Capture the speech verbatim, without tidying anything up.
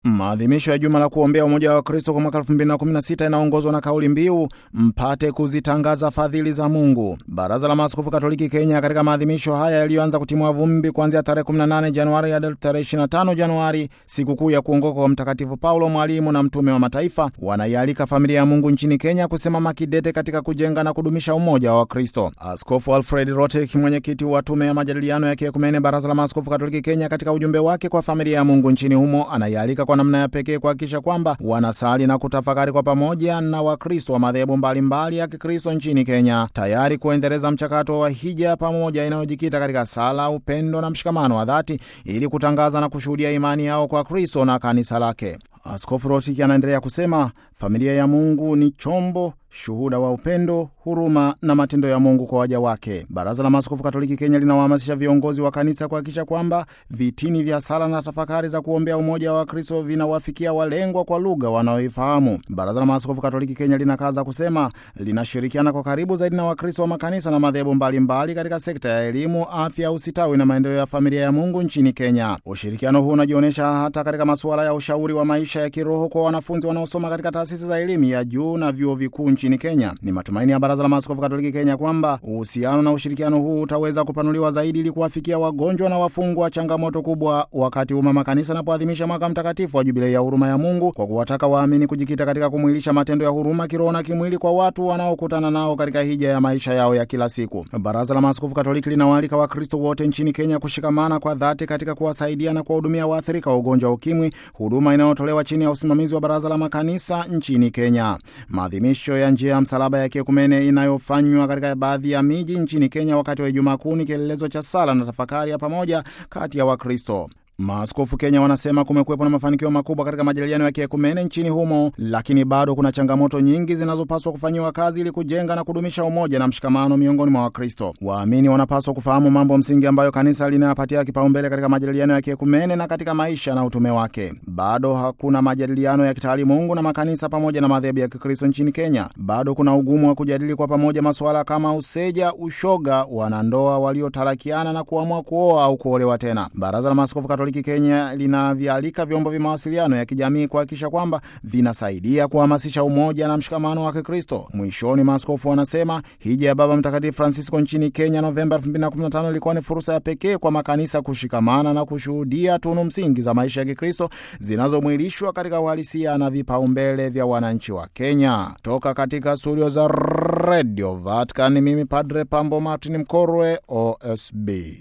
Maadhimisho ya Juma la kuombea umoja wa Kristo kwa mwaka elfu mbili na kumi na sita inaongozwa na kauli mbiu mpate kuzitangaza fadhili za Mungu. Baraza la Maaskofu Katoliki Kenya katika maadhimisho haya yaliyoanza kutimua vumbi kuanzia tarehe kumi na nane Januari hadi tarehe ishirini na tano Januari, sikukuu ya kuongoka kwa Mtakatifu Paulo, mwalimu na mtume wa mataifa, wanaialika familia ya Mungu nchini Kenya kusimama kidete katika kujenga na kudumisha umoja wa Kristo. Askofu Alfred Rotek, mwenyekiti wa tume ya majadiliano ya kiekumene Baraza la Maaskofu Katoliki Kenya, katika ujumbe wake kwa familia ya Mungu nchini humo, anaialika kwa namna ya pekee kuhakikisha kwamba wanasali na kutafakari kwa pamoja na Wakristo wa madhehebu mbalimbali ya Kikristo nchini Kenya, tayari kuendeleza mchakato wa hija pamoja inayojikita katika sala, upendo na mshikamano wa dhati, ili kutangaza na kushuhudia imani yao kwa Kristo na kanisa lake. Askofu Rotiki anaendelea kusema, familia ya Mungu ni chombo shuhuda wa upendo, huruma na matendo ya Mungu kwa waja wake. Baraza la Maaskofu Katoliki Kenya linawahamasisha viongozi wa kanisa kuhakikisha kwamba vitini vya sala na tafakari za kuombea umoja wa Kristo vinawafikia walengwa kwa lugha wanaoifahamu. Baraza la Maaskofu Katoliki Kenya linakaza kusema linashirikiana kwa karibu zaidi na Wakristo wa makanisa na madhehebu mbalimbali katika sekta ya elimu, afya, usitawi na maendeleo ya familia ya Mungu nchini Kenya. Ushirikiano huu unajionyesha hata katika masuala ya ushauri wa maisha ya kiroho kwa wanafunzi wanaosoma katika taasisi za elimu ya juu na vyuo vikuu nchini Kenya. Ni matumaini ya Baraza la Maaskofu Katoliki Kenya kwamba uhusiano na ushirikiano huu utaweza kupanuliwa zaidi ili kuwafikia wagonjwa na wafungwa, changamoto kubwa wakati umma makanisa na kuadhimisha mwaka mtakatifu wa Jubilei ya huruma ya Mungu, kwa kuwataka waamini kujikita katika kumwilisha matendo ya huruma kiroho na kimwili kwa watu wanaokutana nao katika hija ya maisha yao ya kila siku. Baraza la Maaskofu Katoliki linawaalika Wakristo wote nchini Kenya kushikamana kwa dhati katika kuwasaidia na kuwahudumia waathirika wa ugonjwa wa ukimwi, huduma inayotolewa chini ya usimamizi wa Baraza la Makanisa nchini Kenya. Maadhimisho ya njia ya msalaba ya kiekumene inayofanywa katika baadhi ya miji nchini Kenya wakati wa Ijumaa Kuu ni kielelezo cha sala na tafakari ya pamoja kati ya Wakristo. Maaskofu Kenya wanasema kumekuwepo na mafanikio makubwa katika majadiliano ya kiekumene nchini humo, lakini bado kuna changamoto nyingi zinazopaswa kufanyiwa kazi ili kujenga na kudumisha umoja na mshikamano miongoni mwa Wakristo. Waamini wanapaswa kufahamu mambo msingi ambayo kanisa linayapatia kipaumbele katika majadiliano ya kiekumene na katika maisha na utume wake. Bado hakuna majadiliano ya kitaalimungu na makanisa pamoja na madhehebu ya Kikristo nchini Kenya. Bado kuna ugumu wa kujadili kwa pamoja masuala kama useja, ushoga, wanandoa waliotalakiana na kuamua kuoa au kuolewa tena. Baraza la Maaskofu Katoliki Kenya linavialika vyombo vya mawasiliano ya kijamii kuhakikisha kwamba vinasaidia kuhamasisha umoja na mshikamano wa Kikristo. Mwishoni, maaskofu wanasema hija ya Baba Mtakatifu Francisco nchini Kenya Novemba elfu mbili na kumi na tano ilikuwa ni fursa ya pekee kwa makanisa kushikamana na kushuhudia tunu msingi za maisha ya Kikristo zinazomwilishwa katika uhalisia na vipaumbele vya wananchi wa Kenya. Toka katika studio za Radio Vatican, mimi Padre Pambo Martin Mkorwe, O S B.